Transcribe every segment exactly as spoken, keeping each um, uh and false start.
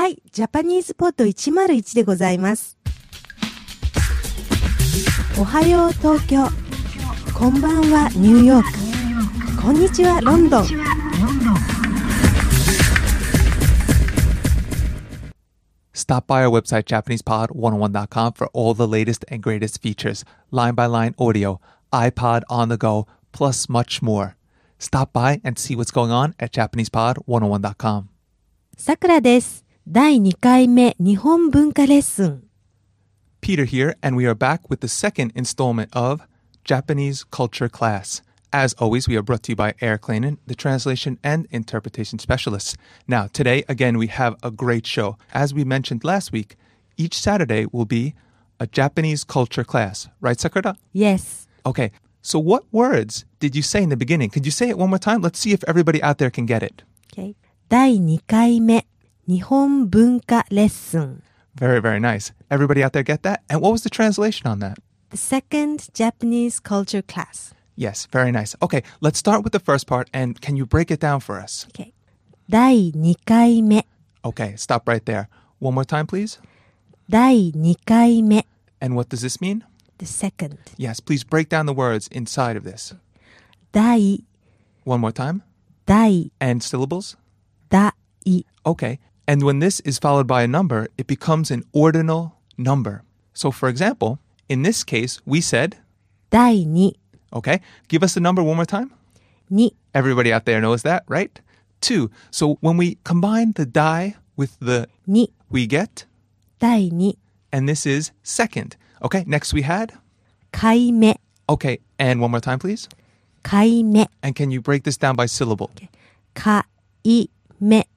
はい、ジャパニーズポッドいちまるいちでございます。おはよう東京。こんばんはニューヨーク。こんにちはロンドン。 Stop by our website, Japanese Pod one oh one dot com, for all the latest and greatest features, line-by-line audio, iPod on the go, plus much more. Stop by and see what's going on at Japanese Pod one oh one dot com. さくらです。だいにかいめ日本文化レッスン。 Peter here, and we are back with the second installment of Japanese Culture Class. As always, we are brought to you by Eric Klainen, the translation and interpretation specialists. Now, today, again, we have a great show. As we mentioned last week, each Saturday will be a Japanese culture class. Right, Sakura? Yes. Okay, so what words did you say in the beginning? Could you say it one more time? Let's see if everybody out there can get it. Okay. だいにかいめ日本文化レッスン。 Very, very nice. Everybody out there get that? And what was the translation on that? The second Japanese culture class. Yes, very nice. Okay, let's start with the first part, and can you break it down for us? Okay. だいにかいめ Okay, stop right there. One more time, please. だいにかいめ And what does this mean? The second. Yes, please break down the words inside of this. だい One more time. だい And syllables? だい Okay. And when this is followed by a number, it becomes an ordinal number. So, for example, in this case, we said, だいに okay, give us the number one more time. に Everybody out there knows that, right? Two. So when we combine the dai with the に we get, だいに and this is second. Okay, next we had, かいめ okay, and one more time, please. かいめ And can you break this down by syllable? かいめ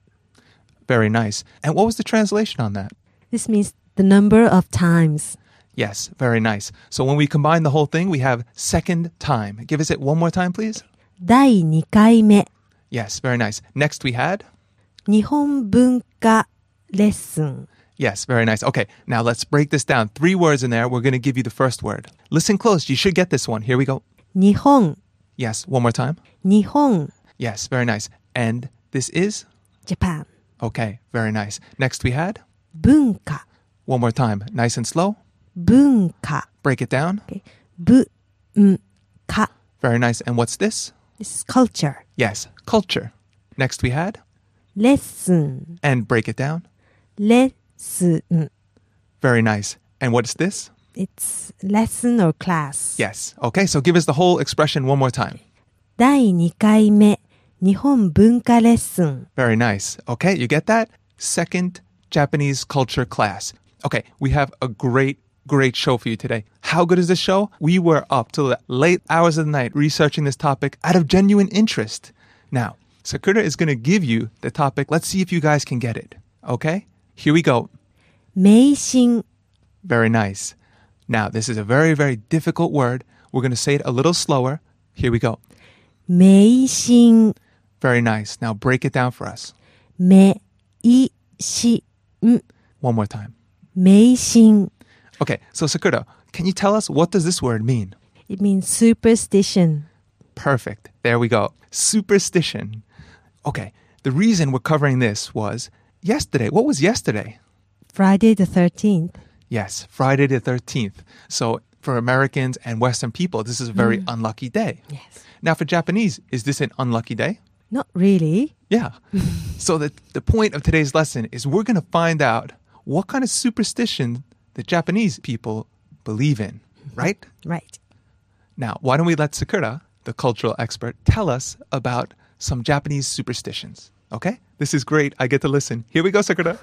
Very nice. And what was the translation on that? This means the number of times. Yes, very nice. So when we combine the whole thing, we have second time. Give us it one more time, please. だいにかいめ Yes, very nice. Next we had, 日本文化レッスン。 yes, very nice. Okay, now let's break this down. Three words in there. We're going to give you the first word. Listen close. You should get this one. Here we go. 日本 Yes, one more time. 日本 Yes, very nice. And this is? Japan. Okay, very nice. Next we had, 文化 one more time. Nice and slow. 文化 Break it down. ぶんか Very nice. And what's this? This is culture. Yes, culture. Next we had, レッスン and break it down. レッスン Very nice. And what is this? It's lesson or class. Yes. Okay, so give us the whole expression one more time. だいにかいめ日本文化レッスン。 Very nice. Okay, you get that? Second Japanese culture class. Okay, we have a great, great show for you today. How good is this show? We were up till the late hours of the night researching this topic out of genuine interest. Now, Sakura is going to give you the topic. Let's see if you guys can get it. Okay? Here we go. 迷信 Very nice. Now, this is a very, very difficult word. We're going to say it a little slower. Here we go. 迷信 Very nice. Now, break it down for us. めいしん One more time. 迷信 Okay, so Sakura, can you tell us what does this word mean? It means superstition. Perfect. There we go. Superstition. Okay, the reason we're covering this was yesterday. What was yesterday? Friday the thirteenth. Yes, Friday the thirteenth. So for Americans and Western people, this is a very mm. unlucky day. Yes. Now for Japanese, is this an unlucky day? Not really. Yeah. So the, the point of today's lesson is we're going to find out what kind of superstition the Japanese people believe in, right? Right. Now, why don't we let Sakura, the cultural expert, tell us about some Japanese superstitions, okay? This is great. I get to listen. Here we go, Sakura.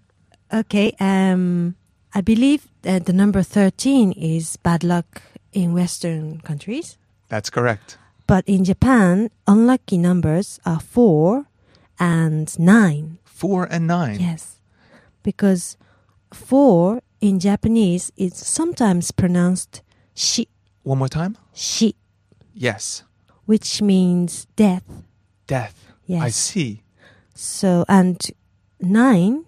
Okay, um, I believe that the number thirteen is bad luck in Western countries. That's correct. But in Japan, unlucky numbers are four and nine. Four and nine. Yes, because four in Japanese is sometimes pronounced shi. One more time? Shi, Yes. which means death. Death. Yes. I see. So, and nine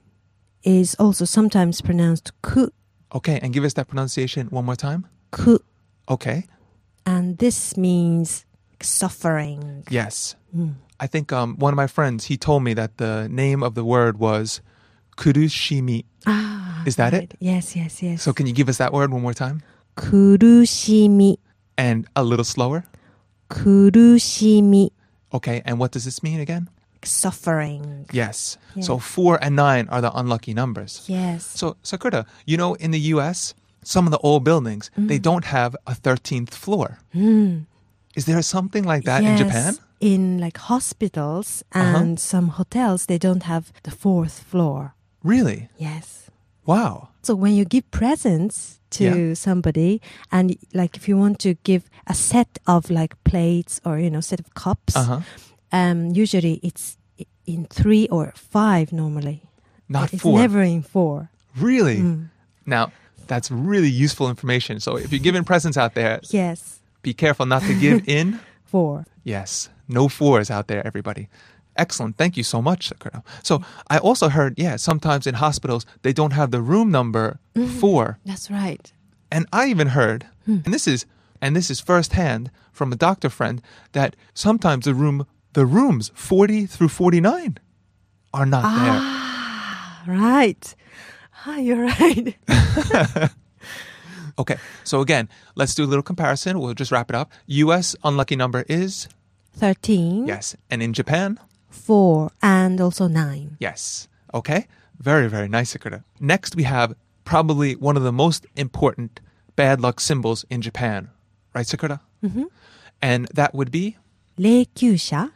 is also sometimes pronounced ku. Okay, and give us that pronunciation one more time. Ku. Okay. And this means suffering. Yes. Mm. I think um, one of my friends, he told me that the name of the word was kurushimi. Ah, Is that right. it? Yes, yes, yes. So can you give us that word one more time? kurushimi, And a little slower. kurushimi, Okay, and what does this mean again? suffering. Yes. Yeah. So four and nine are the unlucky numbers. Yes. So, Sakura, you know, in the U S, some of the old buildings, they don't have a thirteenth floor. Mm. Is there something like that yes. in Japan? In like hospitals Uh-huh. and some hotels, they don't have the fourth floor. Really? Yes. Wow. So when you give presents to Yeah. somebody, and like if you want to give a set of like plates or, you know, set of cups, Uh-huh. um, usually it's i- in three or five normally. Not it's four. never in four. Really? Mm. Now, that's really useful information. So if you're giving presents out there, Yes, be careful not to give in. four. Yes. No fours out there, everybody. Excellent. Thank you so much, Sakura. So I also heard, yeah, sometimes in hospitals, they don't have the room number four. That's right. And I even heard, and this is and this is firsthand from a doctor friend, that sometimes the room the rooms forty through forty-nine are not Ah, right. Ah, you're right. there. Okay. So again, let's do a little comparison. We'll just wrap it up. U S unlucky number is thirteen, yes. And in Japan, four, and also nine. yes. Okay. Very, very nice, Sakura. Next, we have probably one of the most important bad luck symbols in Japan. Right, Sakura? Mm-hmm. And that would be, 霊柩車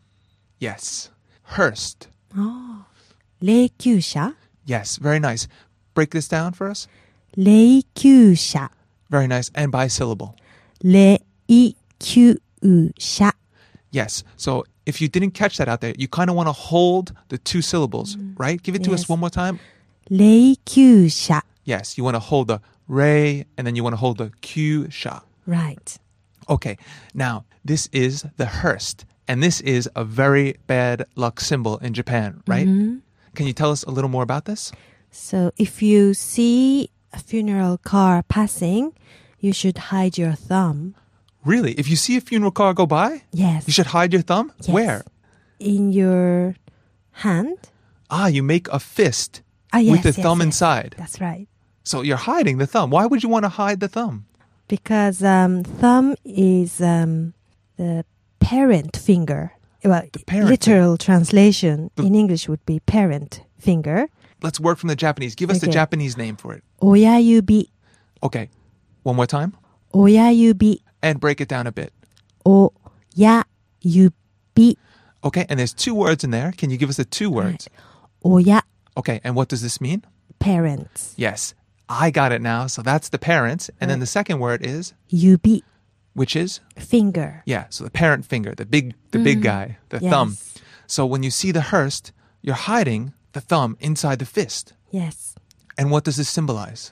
yes, hearse. 霊柩車 Yes, very nice. Break this down for us. 霊柩車 Very nice. And bisyllable. 霊柩車 Yes. So if you didn't catch that out there, you kind of want to hold the two syllables, right? Give it to us Yes. one more time. 霊柩車 Yes, you want to hold the re and then you want to hold the q sha. Right. Okay. Now, this is the hearse. And this is a very bad luck symbol in Japan, right? Can you tell us a little more about this? So if you see a funeral car passing, you should hide your thumb. Really? If you see a funeral car go by, Yes. you should hide your thumb? Yes. Where? In your hand. Ah, you make a fist Ah, yes, with the yes, thumb yes. inside. That's right. So you're hiding the thumb. Why would you want to hide the thumb? Because um, thumb is um, the parent finger. Well, The parent literal translation in English would be parent finger. Let's work from the Japanese. Give us the Okay. Japanese name for it. 親指, Okay. One more time. 親指, And break it down a bit. 親指, Okay. And there's two words in there. Can you give us the two words? 親, Okay. And what does this mean? parents. Yes. I got it now. So that's the parents. And then the second word is, 指, which is? finger. Yeah. So the parent finger, the big, the big guy, the Yes. thumb. So when you see the hearse, you're hiding the thumb inside the fist. Yes. And what does this symbolize?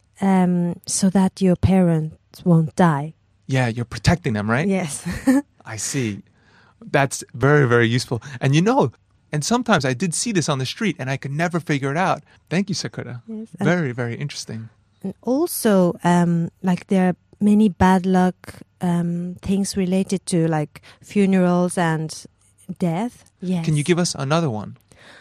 Um, so that your parents won't die. Yeah, you're protecting them, right? Yes. I see. That's very, very useful. And you know, and sometimes I did see this on the street and I could never figure it out. Thank you, Sakura. Yes, and- Very, very interesting. And also, um, like there are many bad luck um, things related to like funerals and death. Yes. Can you give us another one?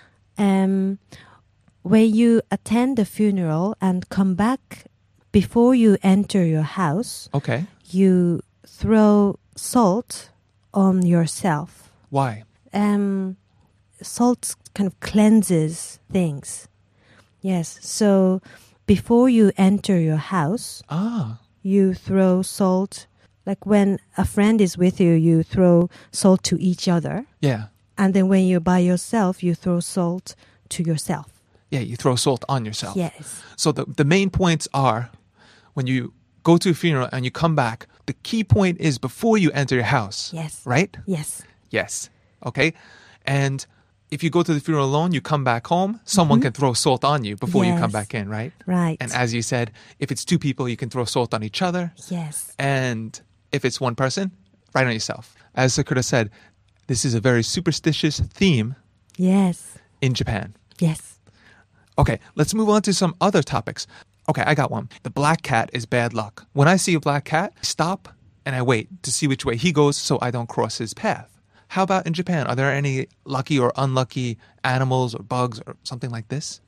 Um, when you attend the funeral and come back before you enter your house, Okay. you throw salt on yourself. Why? Um, salt kind of cleanses things. Yes. So before you enter your house, Ah, you throw salt. Like when a friend is with you, you throw salt to each other. yeah. And then when you're by yourself, you throw salt to yourself. Yeah, you throw salt on yourself. Yes. So the, the main points are when you go to a funeral and you come back, the key point is before you enter your house. Yes. Right? Yes. Yes. Okay. And if you go to the funeral alone, you come back home, someone can throw salt on you before you come Yes. back in, right? Right. And as you said, if it's two people, you can throw salt on each other. Yes. And if it's one person, right on yourself. As Sakura said, this is a very superstitious theme Yes. in Japan. Yes. Okay, let's move on to some other topics. Okay, I got one. The black cat is bad luck. When I see a black cat, I stop and I wait to see which way he goes so I don't cross his path. How about in Japan? Are there any lucky or unlucky animals or bugs or something like this?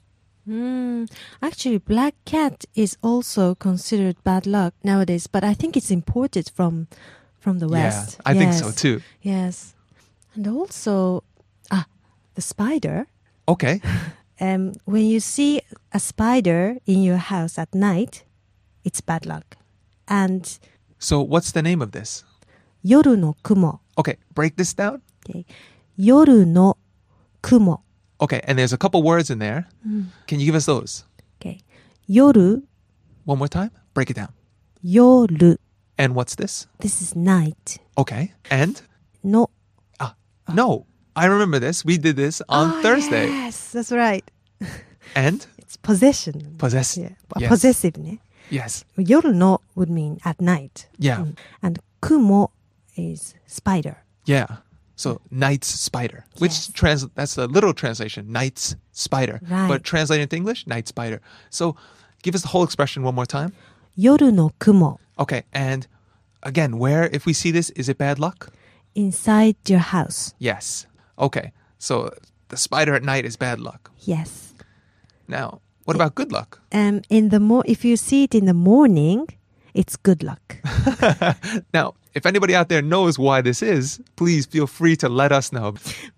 Mm, actually, black cat is also considered bad luck nowadays, but I think it's imported from from the West. Yeah, I think so Yes. too. Yes. And also, ah, the spider. Okay. Um, when you see a spider in your house at night, it's bad luck. And So what's the name of this? 夜の雲. Okay, break this down. Okay. 夜の雲. Okay, and there's a couple words in there. Can you give us those? Okay. 夜, One more time. Break it down. 夜. And what's this? This is night. Okay. And? No. Ah, no. I remember this. We did this on Oh, Thursday. Yes, that's right. And? It's possession. Possess. Yeah. Yes. Possessive. Ne? Yes. 夜の would mean at night. Yeah. Mm. And 雲 is spider. Yeah. So night's spider, which Yes. trans that's the literal translation, night's spider. Right. But translated into English, night spider. So give us the whole expression one more time. 夜の雲. Okay, and again, where if we see this, is it bad luck? Inside your house. Yes. Okay. So the spider at night is bad luck. Yes. Now, what about good luck? Um, in the mo- if you see it in the morning, it's good luck. Now, if anybody out there knows why this is, please feel free to let us know.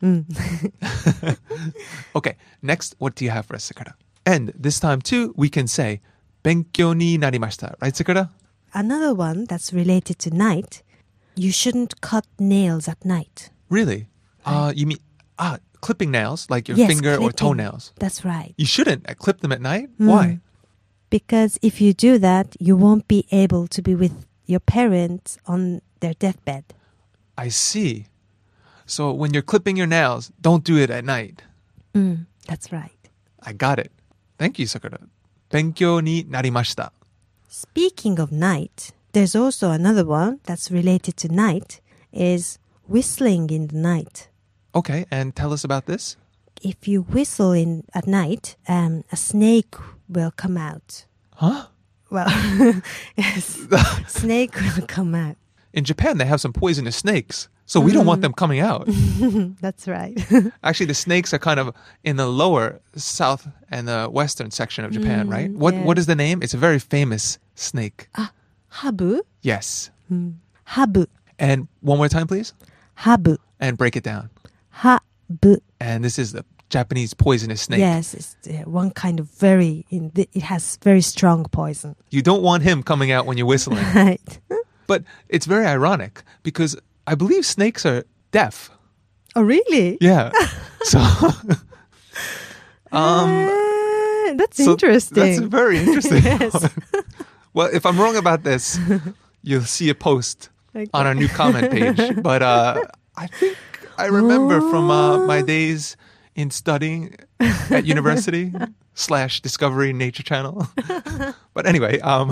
Okay, next, what do you have for us, Sakura? And this time too, we can say, 勉強になりました. Right, Sakura? Another one that's related to night, you shouldn't cut nails at night. Really? Uh, you mean, ah, clipping nails, like your Yes, finger or clipping. toenails. That's right. You shouldn't uh, clip them at night? Why? Because if you do that, you won't be able to be with your parents on their deathbed. I see. So when you're clipping your nails, don't do it at night. Mm, that's right. I got it. Thank you, Sakura. 勉強になりました. Speaking of night, there's also another one that's related to night, is whistling in the night. Okay, and tell us about this. If you whistle in at night, um, a snake will come out. Huh? Well, yes, snake will come out. In Japan, they have some poisonous snakes, so we don't want them coming out. That's right. Actually, the snakes are kind of in the lower south and the western section of Japan, Mm, right? What yes. What is the name? It's a very famous snake. Ah, habu? Yes. Habu. And one more time, please. Habu. And break it down. Habu. And this is the Japanese poisonous snake. Yes, it's uh, one kind of very, in the, it has very strong poison. You don't want him coming out when you're whistling. Right. But it's very ironic because I believe snakes are deaf. Oh, really? Yeah. So, um, Uh, that's so interesting. That's very interesting. Yes. Well, if I'm wrong about this, you'll see a post Okay. on our new comment page. But uh, I think I remember from uh, my days in studying at university slash Discovery Nature Channel. But anyway, um,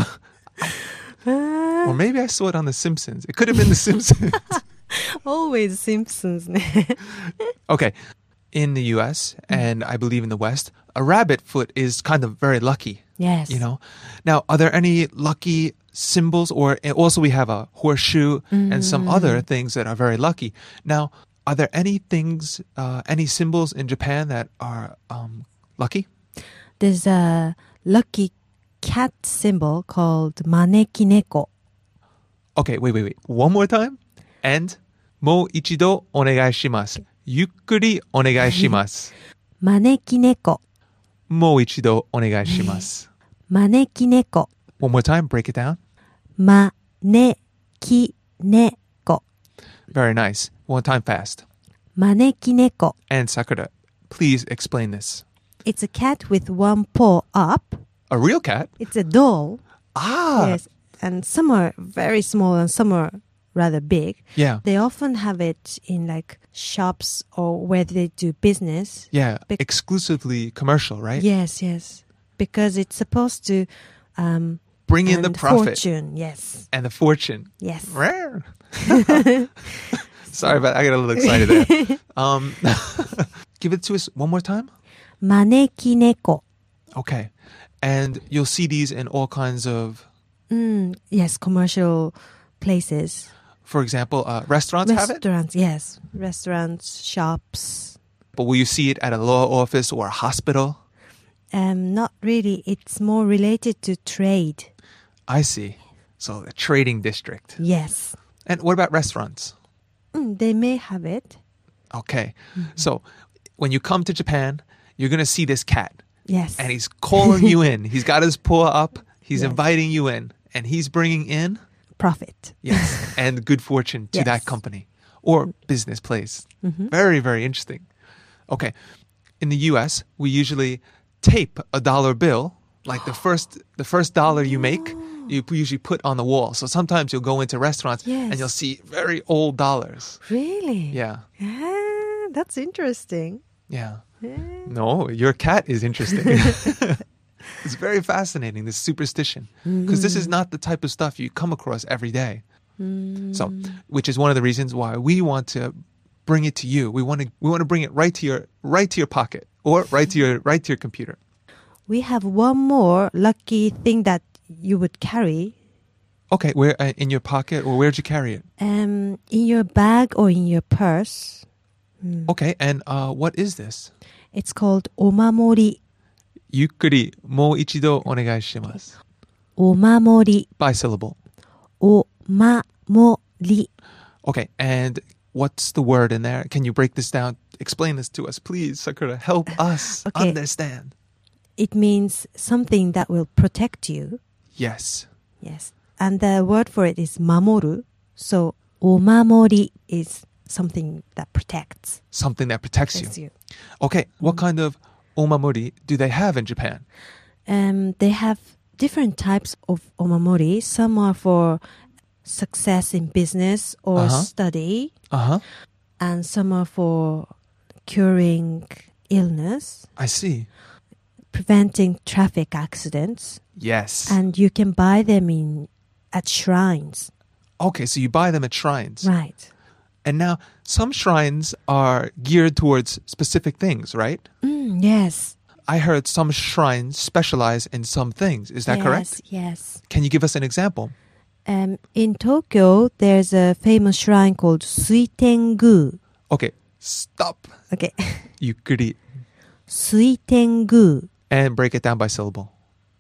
or maybe I saw it on The Simpsons. It could have been The Simpsons. Always Simpsons. Okay. In the U S and I believe in the West, a rabbit foot is kind of very lucky. Yes. You know? Now, are there any lucky symbols? Or also we have a horseshoe and some other things that are very lucky. Now, are there any things, uh, any symbols in Japan that are um, lucky? There's a lucky cat symbol called manekineko. Okay, wait, wait, wait. One more time. And, もう一度お願いします. ゆっくりお願いします. 招き猫. もう一度お願いします. 招き猫. One more time, break it down. 招き猫. Very nice. One time fast. 招き猫. And Sakura, please explain this. It's a cat with one paw up. A real cat? It's a doll. Ah! Yes. And some are very small and some are rather big. Yeah. They often have it in like shops or where they do business. Yeah. Bec- Exclusively commercial, right? Yes, yes. Because it's supposed to um, Bring in the earn profit. fortune. Yes. And the fortune. Yes. Rare. Sorry, but I got a little excited there. Um, give it to us one more time. 招き猫. Okay. And you'll see these in all kinds of, Mm, yes, commercial places. for example, uh, restaurants have it. Restaurants, yes. Restaurants, shops. But will you see it at a law office or a hospital? Um, not really. It's more related to trade. I see. So a trading district. Yes. And what about restaurants? Mm, they may have it. Okay. So when you come to Japan, you're going to see this cat. Yes. And he's calling you in. He's got his paw up. He's Yes. inviting you in. And he's bringing in, Profit. yes, and good fortune to Yes. that company or business place. Very, very interesting. Okay. In the U S, we usually tape a dollar bill, like the first the first dollar you make, you usually put on the wall. So sometimes you'll go into restaurants and Yes. you'll see very old dollars. Really? Yeah. Ah, that's interesting. Yeah. Yeah. No, your cat is interesting. It's very fascinating, this superstition. Because this is not the type of stuff you come across every day. So, which is one of the reasons why we want to bring it to you. We want to we want to bring it right to your right to your pocket or right to your right to your computer. We have one more lucky thing that you would carry Okay, where uh, in your pocket or where'd you carry it? um, in your bag or in your purse. Okay, and uh, what is this? It's called omamori. ゆっくりもう一度お願いします. Omamori. By syllable. Omamori. Okay, and what's the word in there? Can you break this down? Explain this to us, please, Sakura. Help us Okay. understand. It means something that will protect you. Yes. Yes. And the word for it is mamoru. So omamori is something that protects, Something that protects you. protects you. Okay, what kind of omamori do they have in Japan? Um, they have different types of omamori. Some are for success in business or Uh-huh. study, Uh-huh. and some are for curing illness, I see. preventing traffic accidents, Yes. and you can buy them in at shrines. Okay, so you buy them at shrines. Right. And now some shrines are geared towards specific things, right? Mm, yes. I heard some shrines specialize in some things. Is that yes, correct? Yes. Can you give us an example? Um, in Tokyo, there's a famous shrine called Suitengu. Okay, stop. Okay. ゆっくり Suitengu. and break it down by syllable.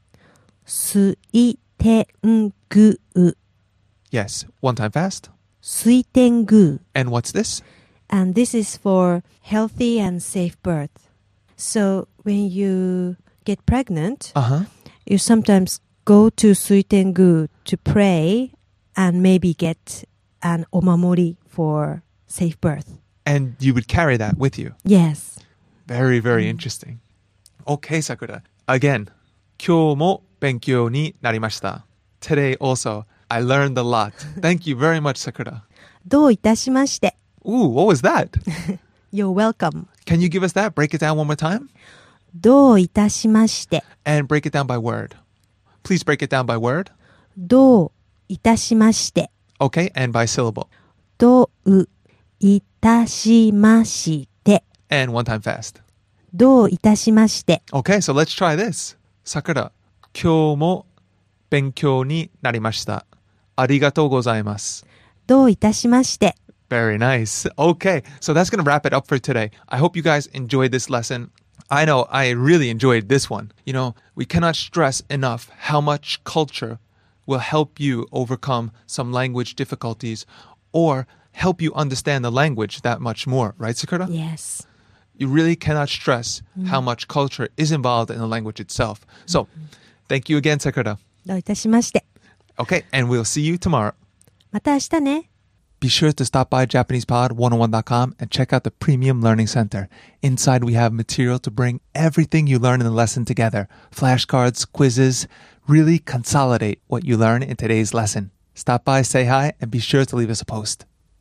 Suitengu. Yes, one time fast. Suitengu. And what's this? And this is for healthy and safe birth. So when you get pregnant, Uh-huh. you sometimes go to Suitengu to pray and maybe get an omamori for safe birth. And you would carry that with you. Yes. Very, very interesting. Okay, Sakura. Again, 今日も勉強になりました. Today also, I learned a lot. Thank you very much, Sakura. どういたしまして. Ooh, what was that? You're welcome. Can you give us that? Break it down one more time? どういたしまして. And break it down by word. Please break it down by word. どういたしまして. Okay, and by syllable. どういたしまして. And one time fast. どういたしまして. Okay, so let's try this. Sakura, 今日も勉強になりました. ありがとうございます. どういたしまして. Very nice. Okay, so that's going to wrap it up for today. I hope you guys enjoyed this lesson. I know I really enjoyed this one. You know, we cannot stress enough how much culture will help you overcome some language difficulties or help you understand the language that much more, right, Sakura? Yes. You really cannot stress how much culture is involved in the language itself. So, thank you again, Sakura. どういたしまして. Okay, and we'll see you tomorrow. また明日ね. Be sure to stop by Japanese Pod one oh one dot com and check out the Premium Learning Center. Inside, we have material to bring everything you learn in the lesson together. Flashcards, quizzes, really consolidate what you learn in today's lesson. Stop by, say hi, and be sure to leave us a post.